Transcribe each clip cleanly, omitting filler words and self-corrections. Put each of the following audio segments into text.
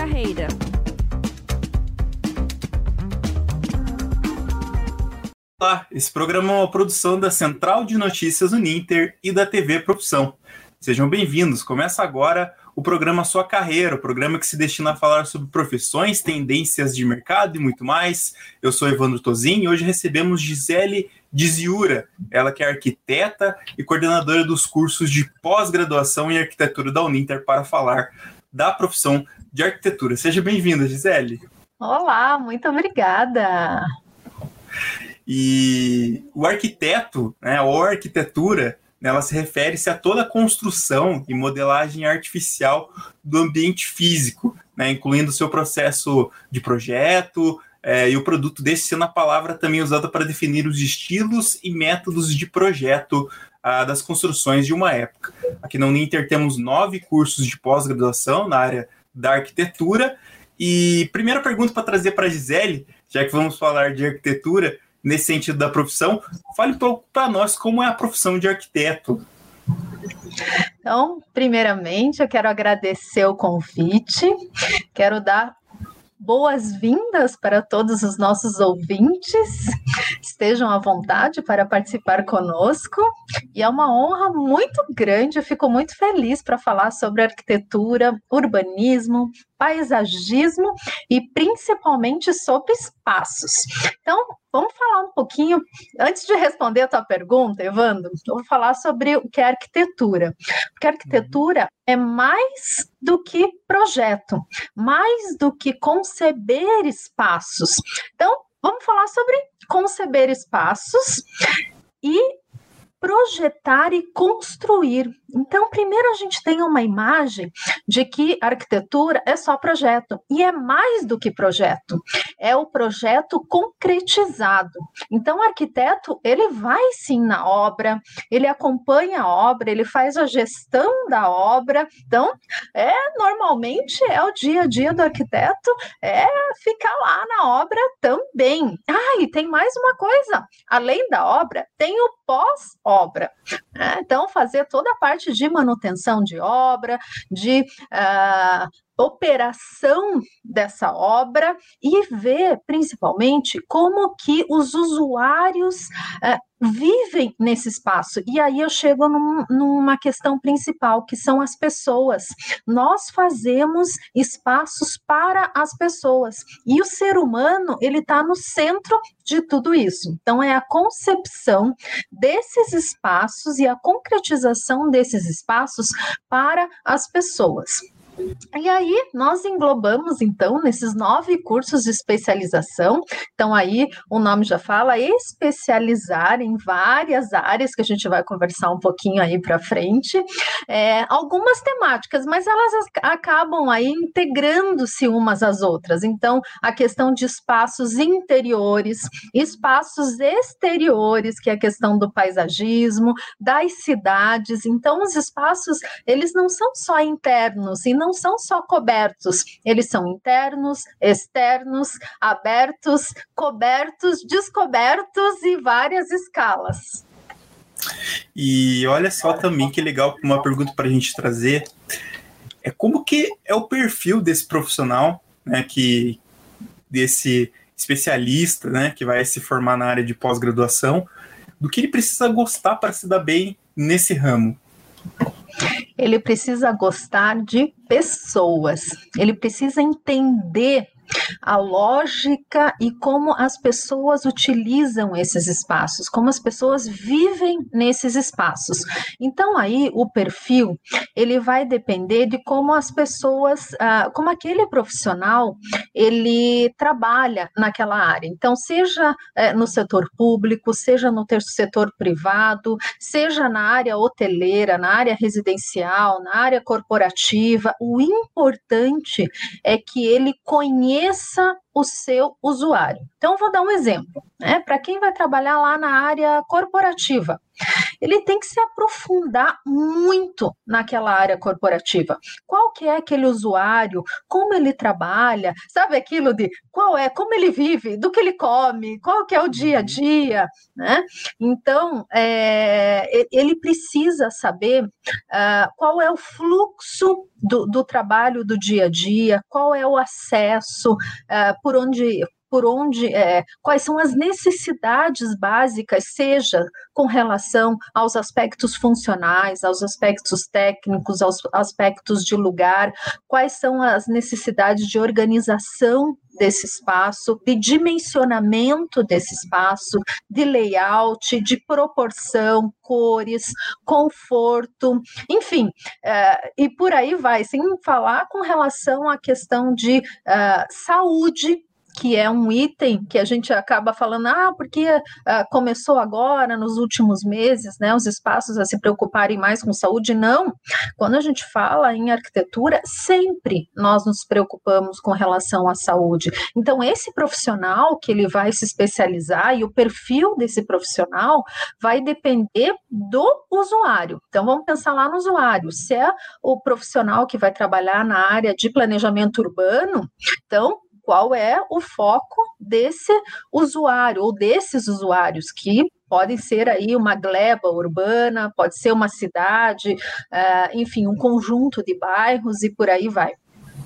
carreira. Olá, esse programa é uma produção da Central de Notícias Uninter e da TV Profissão. Sejam bem-vindos. Começa agora o programa Sua Carreira, o programa que se destina a falar sobre profissões, tendências de mercado e muito mais. Eu sou Evandro Tozin e hoje recebemos Gisele Diziura, ela que é arquiteta e coordenadora dos cursos de pós-graduação em arquitetura da Uninter, para falar da profissão de arquitetura. Seja bem-vinda, Gisele. Olá, muito obrigada. E o arquiteto, né, ou arquitetura, ela se refere-se a toda a construção e modelagem artificial do ambiente físico, né, incluindo o seu processo de projeto, e o produto desse sendo a palavra também usada para definir os estilos e métodos de projeto das construções de uma época. Aqui na Uninter temos 9 cursos de pós-graduação na área da arquitetura. E primeira pergunta para trazer para a Gisele, já que vamos falar de arquitetura, nesse sentido da profissão, fale um pouco para nós como é a profissão de arquiteto. Então, primeiramente, eu quero agradecer o convite, quero dar boas-vindas para todos os nossos ouvintes, estejam à vontade para participar conosco, e é uma honra muito grande, eu fico muito feliz para falar sobre arquitetura, urbanismo, paisagismo e principalmente sobre espaços. Então, vamos falar um pouquinho, antes de responder a tua pergunta, Evandro, eu vou falar sobre o que é arquitetura. Porque a arquitetura é mais do que projeto, mais do que conceber espaços. Então, vamos falar sobre conceber espaços e projetar e construir. Então, primeiro a gente tem uma imagem de que a arquitetura é só projeto, e é mais do que projeto, é o projeto concretizado. Então, o arquiteto, ele vai sim na obra, ele acompanha a obra, ele faz a gestão da obra. Então, normalmente é o dia a dia do arquiteto, ficar lá na obra também. E tem mais uma coisa, além da obra, tem o pós-obra. Então, fazer toda a parte de manutenção de obra, de operação dessa obra e ver, principalmente, como que os usuários vivem nesse espaço. E aí eu chego numa questão principal, que são as pessoas. Nós fazemos espaços para as pessoas. E o ser humano, ele está no centro de tudo isso. Então, é a concepção desses espaços e a concretização desses espaços para as pessoas. E aí, nós englobamos, então, nesses 9 cursos de especialização. Então, aí, o nome já fala, especializar em várias áreas, que a gente vai conversar um pouquinho aí para frente. Algumas temáticas, mas elas acabam aí integrando-se umas às outras. Então, a questão de espaços interiores, espaços exteriores, que é a questão do paisagismo, das cidades. Então, os espaços, eles não são só internos e não são só cobertos, eles são internos, externos, abertos, cobertos, descobertos e várias escalas. E olha só também que legal, uma pergunta para a gente trazer, como que é o perfil desse profissional, né, desse especialista, né, que vai se formar na área de pós-graduação, do que ele precisa gostar para se dar bem nesse ramo? Ele precisa gostar de pessoas, ele precisa entender a lógica e como as pessoas utilizam esses espaços, como as pessoas vivem nesses espaços. Então, aí, o perfil, ele vai depender de como as pessoas, como aquele profissional, ele trabalha naquela área. Então, seja no setor público, seja no setor privado, seja na área hoteleira, na área residencial, na área corporativa, o importante é que ele conheça o seu usuário. Então, vou dar um exemplo, né? Para quem vai trabalhar lá na área corporativa, ele tem que se aprofundar muito naquela área corporativa. Qual que é aquele usuário, como ele trabalha, sabe aquilo de como ele vive, do que ele come, qual que é o dia a dia, né? Então, ele precisa saber qual é o fluxo do trabalho do dia a dia, qual é o acesso, por onde quais são as necessidades básicas, seja com relação aos aspectos funcionais, aos aspectos técnicos, aos aspectos de lugar, quais são as necessidades de organização desse espaço, de dimensionamento desse espaço, de layout, de proporção, cores, conforto, enfim, e por aí vai, sem falar com relação à questão de saúde, que é um item que a gente acaba falando, porque começou agora, nos últimos meses, né, os espaços a se preocuparem mais com saúde. Não, quando a gente fala em arquitetura, sempre nós nos preocupamos com relação à saúde. Então, esse profissional que ele vai se especializar e o perfil desse profissional vai depender do usuário. Então, vamos pensar lá no usuário. Se é o profissional que vai trabalhar na área de planejamento urbano, então, qual é o foco desse usuário ou desses usuários, que podem ser aí uma gleba urbana, pode ser uma cidade, enfim, um conjunto de bairros e por aí vai.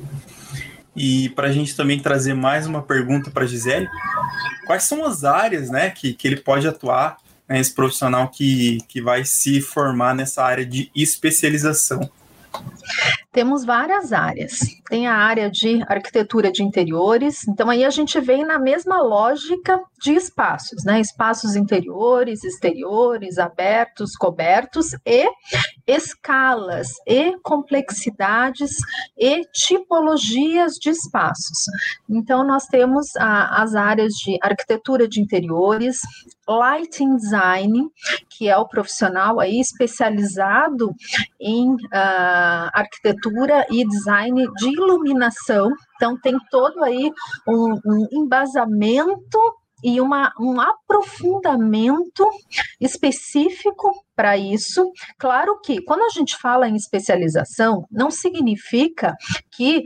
E para a gente também trazer mais uma pergunta para a Gisele, quais são as áreas, né, que ele pode atuar, né, esse profissional que vai se formar nessa área de especialização? Temos várias áreas. Tem a área de arquitetura de interiores, então aí a gente vem na mesma lógica de espaços, né? Espaços interiores, exteriores, abertos, cobertos e escalas e complexidades e tipologias de espaços. Então nós temos as áreas de arquitetura de interiores, lighting design, que é o profissional aí especializado em arquitetura e design de iluminação. Então tem todo aí um embasamento e um aprofundamento específico para isso. Claro que quando a gente fala em especialização, não significa que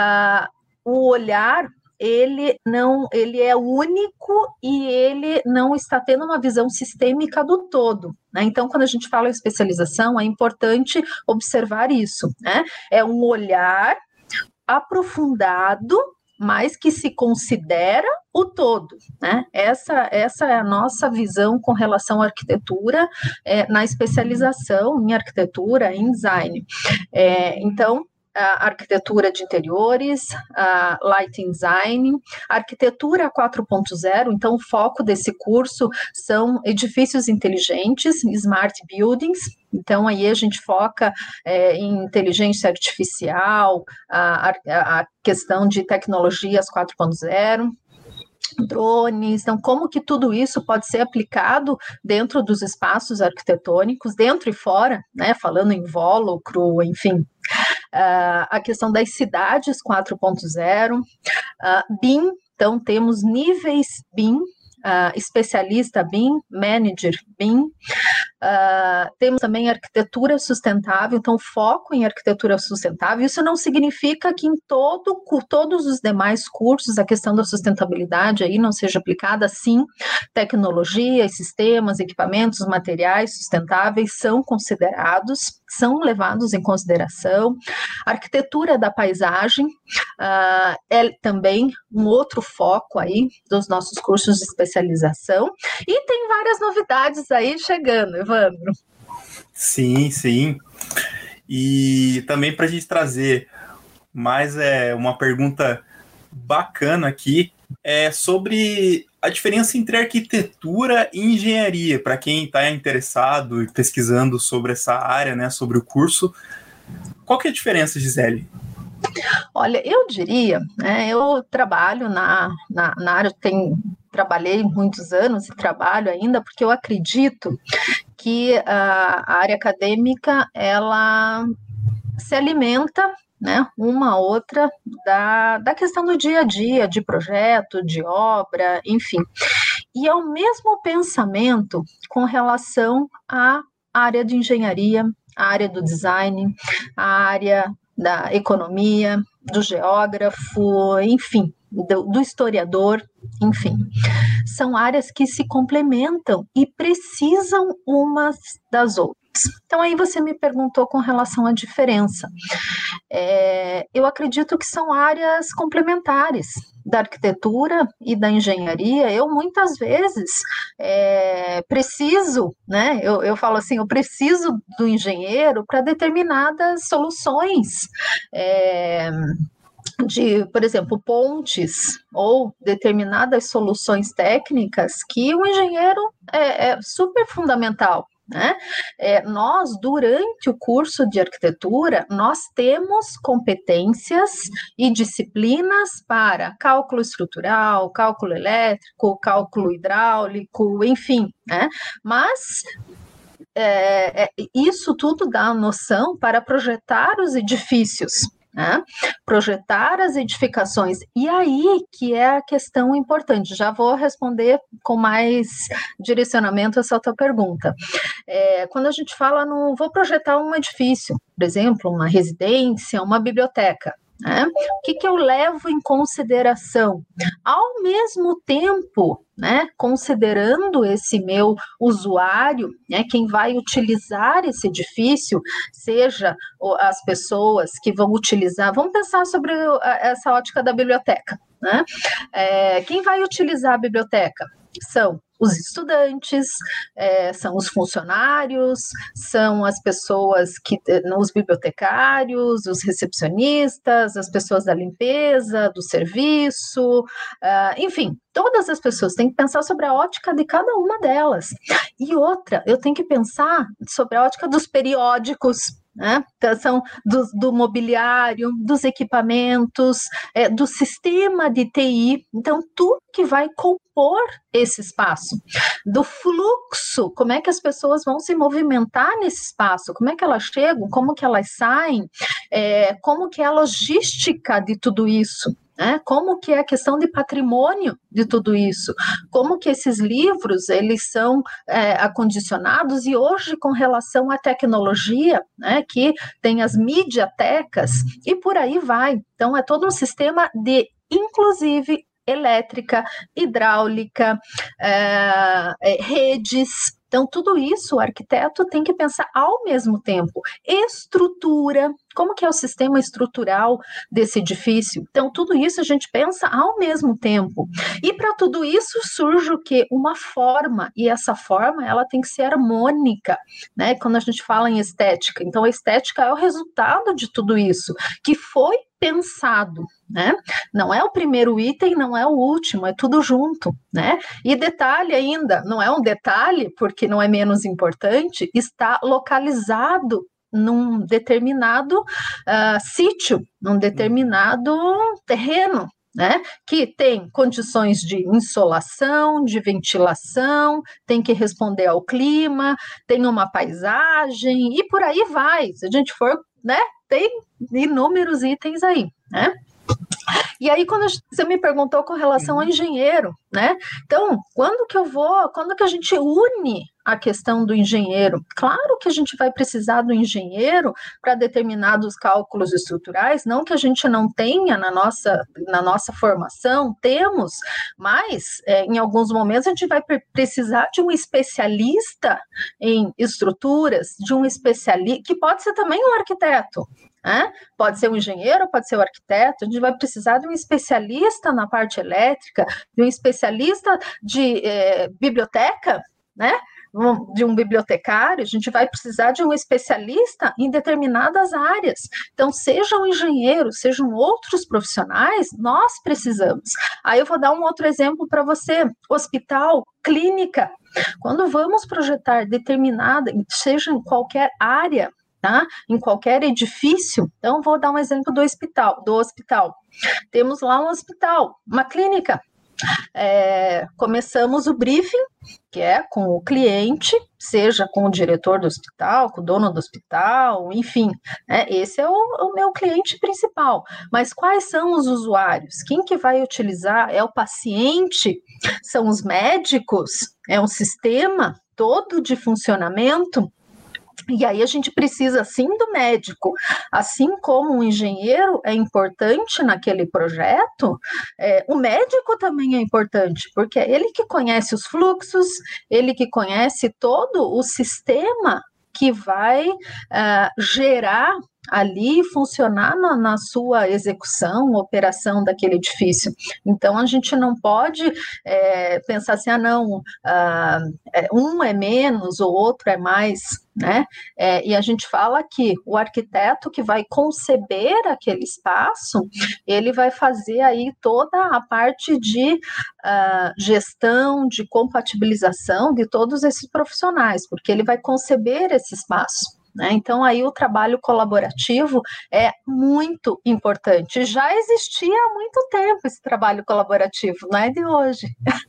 o olhar ele é único e ele não está tendo uma visão sistêmica do todo, né? Então, quando a gente fala em especialização, é importante observar isso, né? É um olhar aprofundado, mas que se considera o todo, né? Essa é a nossa visão com relação à arquitetura, na especialização em arquitetura, em design. Então, a arquitetura de interiores, lighting design, arquitetura 4.0, então o foco desse curso são edifícios inteligentes, smart buildings. Então aí a gente foca em inteligência artificial, a questão de tecnologias 4.0, drones, então como que tudo isso pode ser aplicado dentro dos espaços arquitetônicos, dentro e fora, né, falando em invólucro, enfim. A questão das cidades 4.0, BIM, então temos níveis BIM, especialista BIM, manager BIM, temos também arquitetura sustentável, então foco em arquitetura sustentável. Isso não significa que em todos os demais cursos a questão da sustentabilidade aí não seja aplicada. Sim, tecnologias, sistemas, equipamentos, materiais sustentáveis são considerados, são levados em consideração. Arquitetura da paisagem é também um outro foco aí dos nossos cursos de especialização, e tem várias novidades aí chegando, Evandro. Sim, sim. E também para a gente trazer mais uma pergunta bacana aqui, sobre a diferença entre arquitetura e engenharia, para quem está interessado e pesquisando sobre essa área, né, sobre o curso. Qual que é a diferença, Gisele? Olha, eu diria, né, eu trabalho na área, trabalhei muitos anos e trabalho ainda, porque eu acredito que a área acadêmica, ela se alimenta, né, uma outra da questão do dia a dia, de projeto, de obra, enfim. E é o mesmo pensamento com relação a a área de engenharia, a área do design, a área da economia, do geógrafo, enfim, do historiador, enfim. São áreas que se complementam e precisam umas das outras. Então, aí você me perguntou com relação à diferença. Eu acredito que são áreas complementares da arquitetura e da engenharia. Eu, muitas vezes, preciso, né? Eu falo assim, eu preciso do engenheiro para determinadas soluções, de, por exemplo, pontes ou determinadas soluções técnicas que o engenheiro é super fundamental. Né? Nós, durante o curso de arquitetura, nós temos competências e disciplinas para cálculo estrutural, cálculo elétrico, cálculo hidráulico, enfim, né? Mas isso tudo dá noção para projetar os edifícios, né? Projetar as edificações. E aí que é a questão importante. Já vou responder com mais direcionamento essa tua pergunta. Quando a gente fala vou projetar um edifício, por exemplo, uma residência, uma biblioteca, né? O que eu levo em consideração? Ao mesmo tempo, né, considerando esse meu usuário, né, quem vai utilizar esse edifício, seja as pessoas que vão utilizar, vamos pensar sobre essa ótica da biblioteca, né? Quem vai utilizar a biblioteca? São os estudantes, são os funcionários, são as pessoas os bibliotecários, os recepcionistas, as pessoas da limpeza, do serviço, enfim, todas as pessoas têm que pensar sobre a ótica de cada uma delas. E outra, eu tenho que pensar sobre a ótica dos periódicos, né? Então, são do mobiliário, dos equipamentos, do sistema de TI, então tudo que vai compor esse espaço, do fluxo, como é que as pessoas vão se movimentar nesse espaço, como é que elas chegam, como que elas saem, como que é a logística de tudo isso. Como que é a questão de patrimônio de tudo isso, como que esses livros eles são acondicionados, e hoje com relação à tecnologia, né, que tem as mediatecas e por aí vai. Então é todo um sistema de, inclusive, elétrica, hidráulica, redes. Então, tudo isso o arquiteto tem que pensar ao mesmo tempo. Estrutura, como que é o sistema estrutural desse edifício? Então, tudo isso a gente pensa ao mesmo tempo. E para tudo isso surge o quê? Uma forma, e essa forma ela tem que ser harmônica, né? Quando a gente fala em estética. Então, a estética é o resultado de tudo isso, que foi pensado, né? Não é o primeiro item, não é o último, é tudo junto, né? E detalhe ainda, não é um detalhe, porque não é menos importante, está localizado num determinado sítio, num determinado terreno, né? Que tem condições de insolação, de ventilação, tem que responder ao clima, tem uma paisagem e por aí vai. Se a gente for, né? Tem inúmeros itens aí, né? E aí, quando você me perguntou com relação ao engenheiro, né? Então, quando que a gente une a questão do engenheiro? Claro que a gente vai precisar do engenheiro para determinados cálculos estruturais, não que a gente não tenha na nossa formação, temos, mas em alguns momentos a gente vai precisar de um especialista em estruturas, de um especialista, que pode ser também um arquiteto, pode ser um engenheiro, pode ser um arquiteto. A gente vai precisar de um especialista na parte elétrica, de um especialista de biblioteca, né? De um bibliotecário. A gente vai precisar de um especialista em determinadas áreas. Então, sejam engenheiros, sejam outros profissionais, nós precisamos. Aí eu vou dar um outro exemplo para você: hospital, clínica. Quando vamos projetar determinada, seja em qualquer área, tá? Em qualquer edifício. Então, vou dar um exemplo do hospital. Temos lá um hospital, uma clínica. Começamos o briefing, que é com o cliente, seja com o diretor do hospital, com o dono do hospital, enfim, esse é o meu cliente principal. Mas quais são os usuários? Quem que vai utilizar? É o paciente? São os médicos? É um sistema todo de funcionamento? E aí a gente precisa, sim, do médico. Assim como o engenheiro é importante naquele projeto, o médico também é importante, porque é ele que conhece os fluxos, ele que conhece todo o sistema que vai gerar ali, funcionar na sua execução, operação daquele edifício. Então, a gente não pode pensar assim, um é menos, o outro é mais, né? E a gente fala que o arquiteto que vai conceber aquele espaço, ele vai fazer aí toda a parte de gestão, de compatibilização de todos esses profissionais, porque ele vai conceber esse espaço. Né? Então, aí o trabalho colaborativo é muito importante. Já existia há muito tempo esse trabalho colaborativo, não é de hoje.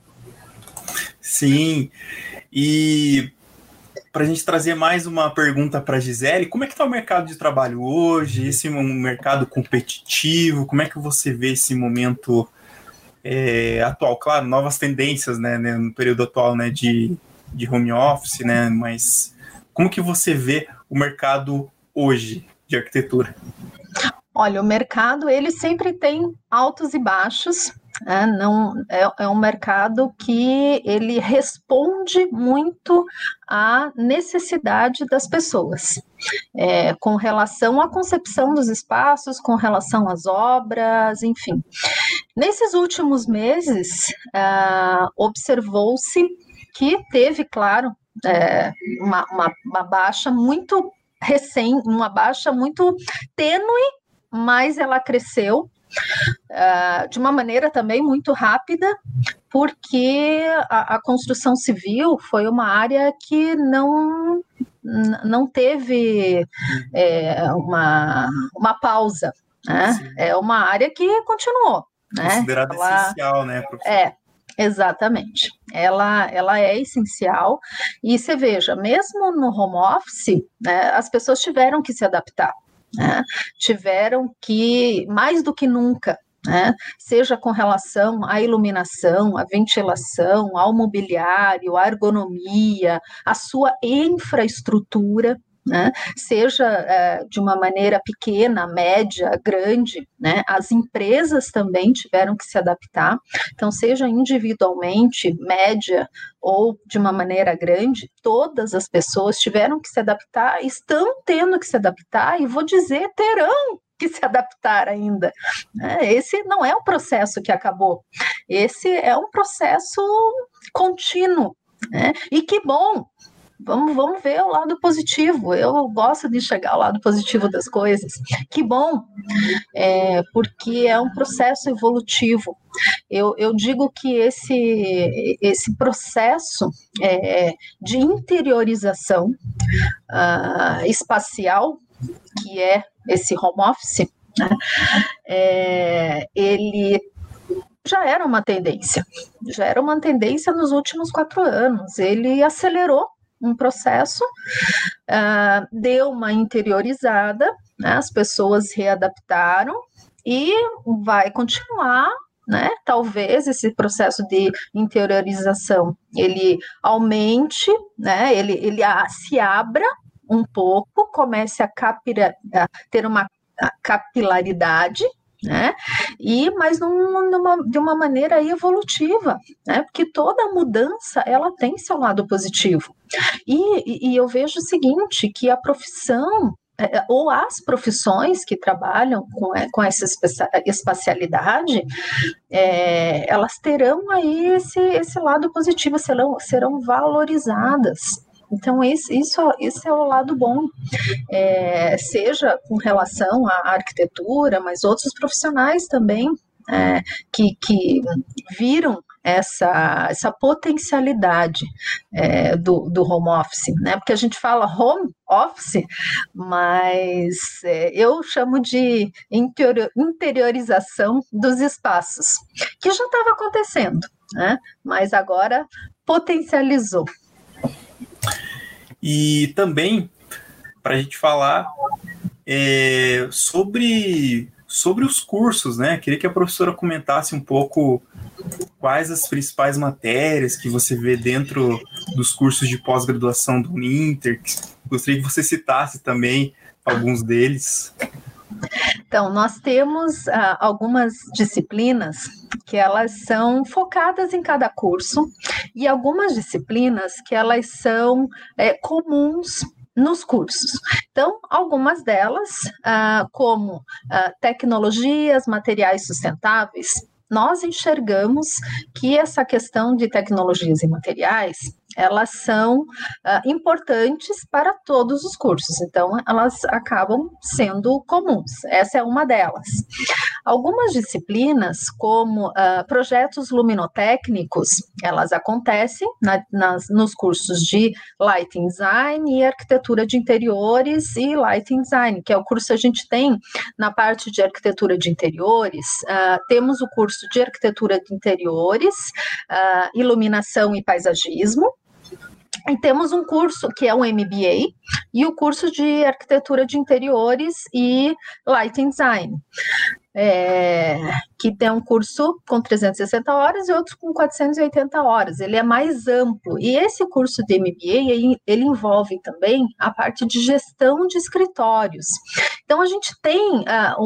Sim, e para a gente trazer mais uma pergunta para a Gisele, como é que está o mercado de trabalho hoje? Esse mercado competitivo, como é que você vê esse momento atual? Claro, novas tendências, né, no período atual, né, de home office, né, mas como que você vê o mercado hoje de arquitetura? Olha, o mercado, ele sempre tem altos e baixos, não, é um mercado que ele responde muito à necessidade das pessoas, com relação à concepção dos espaços, com relação às obras, enfim. Nesses últimos meses, observou-se que teve, claro, uma baixa muito uma baixa muito tênue, mas ela cresceu de uma maneira também muito rápida, porque a construção civil foi uma área que não teve uma pausa, né? É uma área que continuou. Considerada essencial, né, professor? Exatamente, ela é essencial, e você veja, mesmo no home office, né, as pessoas tiveram que se adaptar, né, tiveram que, mais do que nunca, né, seja com relação à iluminação, à ventilação, ao mobiliário, à ergonomia, à sua infraestrutura, né, seja de uma maneira pequena, média, grande, né, as empresas também tiveram que se adaptar, então seja individualmente, média ou de uma maneira grande, todas as pessoas tiveram que se adaptar, estão tendo que se adaptar, e vou dizer, terão que se adaptar ainda. Esse não é um processo que acabou, esse é um processo contínuo, né? E que bom! Vamos ver o lado positivo. Eu gosto de enxergar o lado positivo das coisas. Que bom, porque é um processo evolutivo. Eu digo que esse processo de interiorização espacial, que é esse home office, né, ele já era uma tendência nos últimos 4 anos. Ele acelerou um processo, deu uma interiorizada, né, as pessoas readaptaram e vai continuar, né? Talvez esse processo de interiorização ele aumente, né? Ele se abra um pouco, comece a ter uma capilaridade, né? Mas de uma maneira evolutiva, né? Porque toda mudança ela tem seu lado positivo. E eu vejo o seguinte, que a profissão ou as profissões que trabalham com essa espacialidade, elas terão aí esse lado positivo, serão valorizadas. Então, esse é o lado bom, seja com relação à arquitetura, mas outros profissionais também que viram essa potencialidade do home office, né? Porque a gente fala home office, mas eu chamo de interiorização dos espaços, que já estava acontecendo, né? Mas agora potencializou. E também, para a gente falar sobre os cursos, né? Queria que a professora comentasse um pouco quais as principais matérias que você vê dentro dos cursos de pós-graduação do Uninter, Gostaria que você citasse também alguns deles. Então, nós temos algumas disciplinas que elas são focadas em cada curso e algumas disciplinas que elas são comuns nos cursos. Então, algumas delas, como tecnologias, materiais sustentáveis, nós enxergamos que essa questão de tecnologias e materiais, elas são importantes para todos os cursos, então elas acabam sendo comuns, essa é uma delas. Algumas disciplinas, como projetos luminotécnicos, elas acontecem nos cursos de Lighting Design e Arquitetura de Interiores e Lighting Design, que é o curso que a gente tem na parte de Arquitetura de Interiores. Temos o curso de Arquitetura de Interiores, Iluminação e Paisagismo, e temos um curso que é um MBA e o curso de Arquitetura de Interiores e Lighting Design. Que tem um curso com 360 horas e outro com 480 horas, ele é mais amplo, e esse curso de MBA, ele envolve também a parte de gestão de escritórios. Então, a gente tem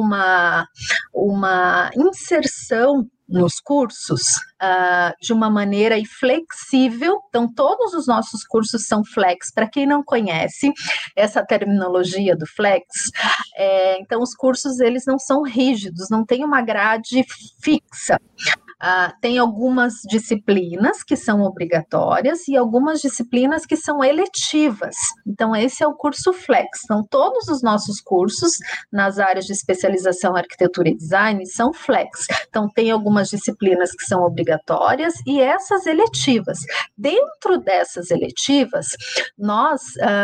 uma inserção nos cursos de uma maneira flexível. Então, todos os nossos cursos são flex. Para quem não conhece essa terminologia do flex, então os cursos eles não são rígidos, não tem uma grade fixa. Tem algumas disciplinas que são obrigatórias e algumas disciplinas que são eletivas. Então, esse é o curso Flex. Então, todos os nossos cursos nas áreas de especialização arquitetura e design são Flex. Então, tem algumas disciplinas que são obrigatórias e essas eletivas. Dentro dessas eletivas, nós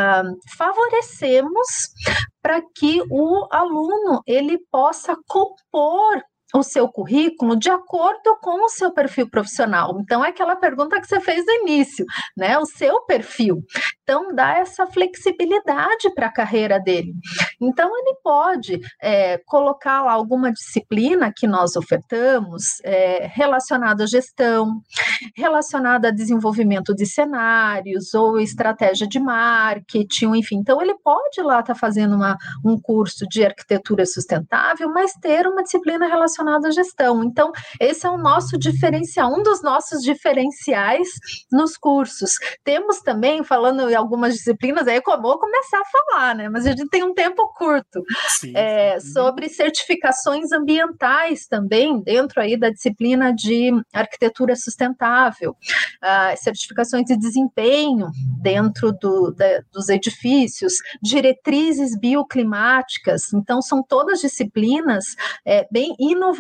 favorecemos para que o aluno ele possa compor o seu currículo de acordo com o seu perfil profissional. Então, é aquela pergunta que você fez no início, né? O seu perfil. Então, dá essa flexibilidade para a carreira dele. Então, ele pode colocar lá alguma disciplina que nós ofertamos relacionada à gestão, relacionada a desenvolvimento de cenários ou estratégia de marketing, enfim. Então, ele pode lá estar fazendo um curso de arquitetura sustentável, mas ter uma disciplina relacionada à gestão. Então, esse é o nosso diferencial, um dos nossos diferenciais nos cursos. Temos também, falando em algumas disciplinas, aí eu vou começar a falar, né? Mas a gente tem um tempo curto. Sim. Sobre certificações ambientais também, dentro aí da disciplina de arquitetura sustentável, certificações de desempenho dentro dos edifícios, diretrizes bioclimáticas. Então, são todas disciplinas bem inovadoras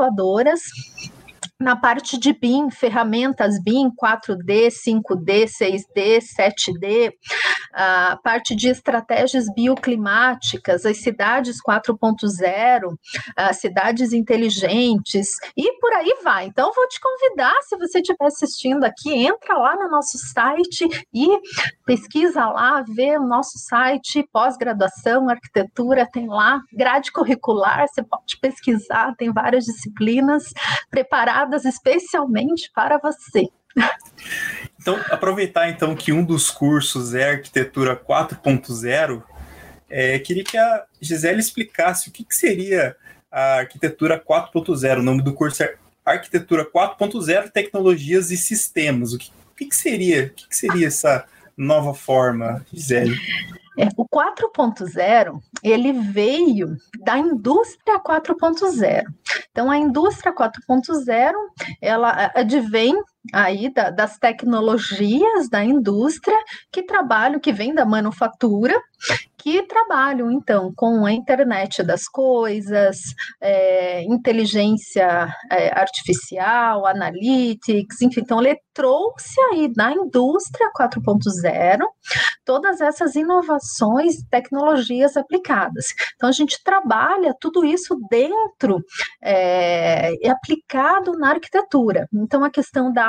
na parte de BIM, ferramentas BIM, 4D, 5D, 6D, 7D, a parte de estratégias bioclimáticas, as cidades 4.0, as cidades inteligentes, e por aí vai. Então, vou te convidar, se você estiver assistindo aqui, entra lá no nosso site e pesquisa lá, vê o nosso site, pós-graduação, arquitetura, tem lá, grade curricular, você pode pesquisar, tem várias disciplinas preparadas especialmente para você. Então, aproveitar então que um dos cursos é Arquitetura 4.0, queria que a Gisele explicasse o que seria a Arquitetura 4.0. O nome do curso é Arquitetura 4.0, Tecnologias e Sistemas. O que seria essa nova forma, Gisele? O 4.0, ele veio da indústria 4.0. Então, a indústria 4.0, ela advém aí das tecnologias da indústria que vem da manufatura, que trabalham, então, com a internet das coisas, inteligência artificial, analytics, enfim. Então, ele trouxe aí da indústria 4.0 todas essas inovações, tecnologias aplicadas. Então, a gente trabalha tudo isso dentro e aplicado na arquitetura. Então, a questão da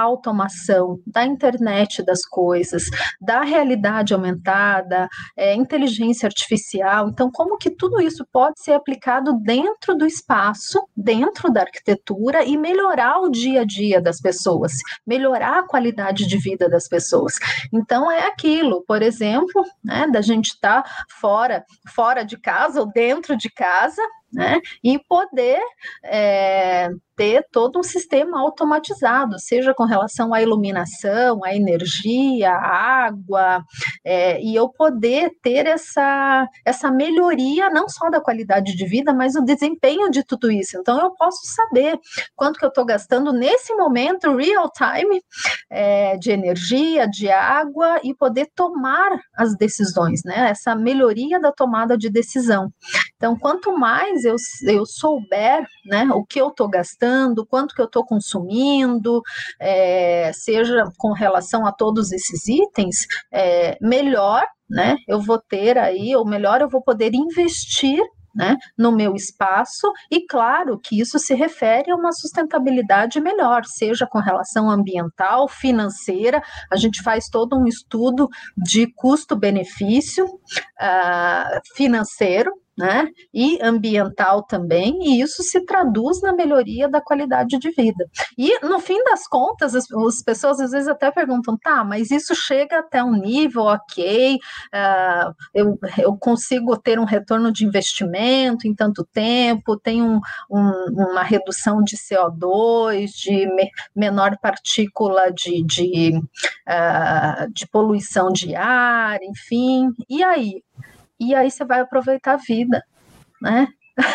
automação, da internet das coisas, da realidade aumentada, inteligência artificial. Então, como que tudo isso pode ser aplicado dentro do espaço, dentro da arquitetura e melhorar o dia a dia das pessoas, melhorar a qualidade de vida das pessoas. Então, é aquilo, por exemplo, né, da gente estar fora de casa ou dentro de casa, né, e poder ter todo um sistema automatizado, seja com relação à iluminação, à energia, à água, e eu poder ter essa melhoria não só da qualidade de vida, mas o desempenho de tudo isso. Então, eu posso saber quanto que eu estou gastando nesse momento, real time, de energia, de água, e poder tomar as decisões, né? Essa melhoria da tomada de decisão. Então, quanto mais eu souber, né, o que eu estou gastando, quanto que eu estou consumindo, seja com relação a todos esses itens, melhor, né, eu vou ter aí, ou melhor, eu vou poder investir, né, no meu espaço, e claro que isso se refere a uma sustentabilidade melhor, seja com relação ambiental, financeira. A gente faz todo um estudo de custo-benefício financeiro, né, e ambiental também, e isso se traduz na melhoria da qualidade de vida. E, no fim das contas, as pessoas às vezes até perguntam, tá, mas isso chega até um nível, ok, eu consigo ter um retorno de investimento em tanto tempo, tem uma redução de CO2, de menor partícula de poluição de ar, enfim, e aí? E aí você vai aproveitar a vida, né?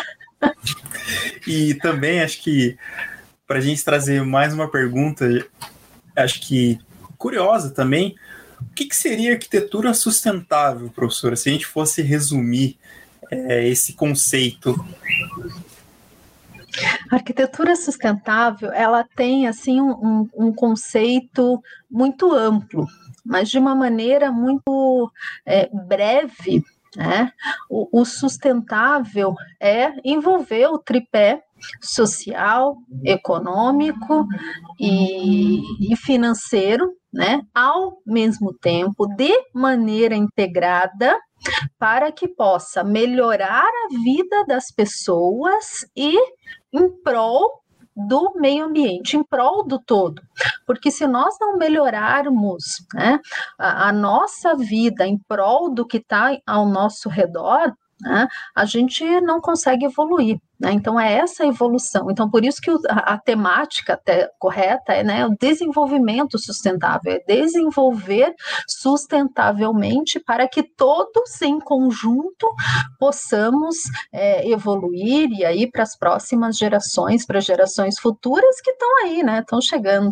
E também acho que, para a gente trazer mais uma pergunta, acho que curiosa também, o que seria arquitetura sustentável, professora, se a gente fosse resumir esse conceito? A arquitetura sustentável, ela tem assim um conceito muito amplo, mas de uma maneira muito breve, né? O sustentável é envolver o tripé social, econômico e financeiro, né? Ao mesmo tempo, de maneira integrada, para que possa melhorar a vida das pessoas e em prol do meio ambiente, em prol do todo. Porque se nós não melhorarmos, né, a nossa vida em prol do que está ao nosso redor, né, a gente não consegue evoluir, né? Então é essa evolução. Então por isso que a temática correta é, né, o desenvolvimento sustentável, é desenvolver sustentavelmente para que todos em conjunto possamos evoluir e aí para as próximas gerações, para gerações futuras que estão aí, né? Estão chegando.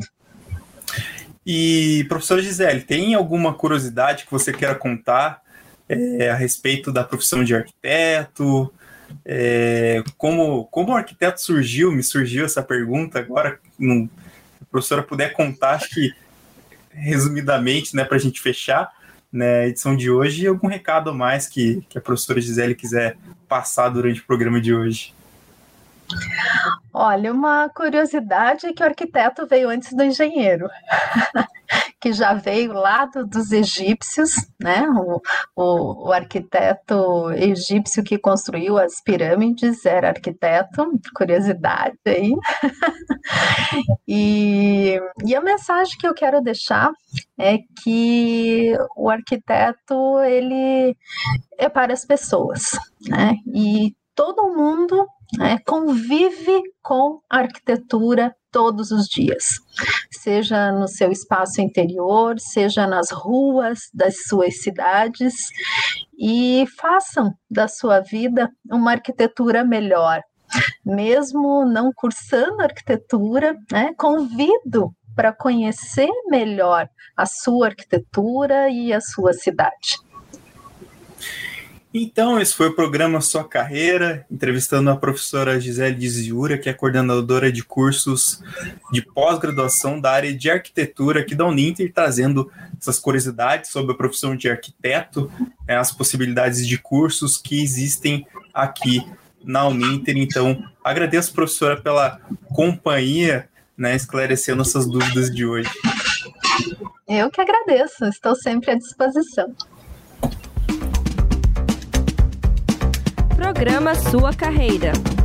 E, professora Gisele, tem alguma curiosidade que você queira contar a respeito da profissão de arquiteto? Como o arquiteto surgiu? Me surgiu essa pergunta agora. Se a professora puder contar, acho que resumidamente, né, para a gente fechar, né, a edição de hoje, algum recado a mais que a professora Gisele quiser passar durante o programa de hoje. Olha, uma curiosidade é que o arquiteto veio antes do engenheiro, que já veio lá dos egípcios, né? O arquiteto egípcio que construiu as pirâmides era arquiteto, curiosidade aí. E a mensagem que eu quero deixar é que o arquiteto, ele é para as pessoas, né? E todo mundo, né, convive com a arquitetura todos os dias, seja no seu espaço interior, seja nas ruas das suas cidades, e façam da sua vida uma arquitetura melhor. Mesmo não cursando arquitetura, né, convido para conhecer melhor a sua arquitetura e a sua cidade. Então, esse foi o programa Sua Carreira, entrevistando a professora Gisele Dziura, que é coordenadora de cursos de pós-graduação da área de arquitetura aqui da Uninter, trazendo essas curiosidades sobre a profissão de arquiteto, as possibilidades de cursos que existem aqui na Uninter. Então, agradeço, professora, pela companhia né, esclareceu nossas dúvidas de hoje. Eu que agradeço, estou sempre à disposição. Programa Sua Carreira.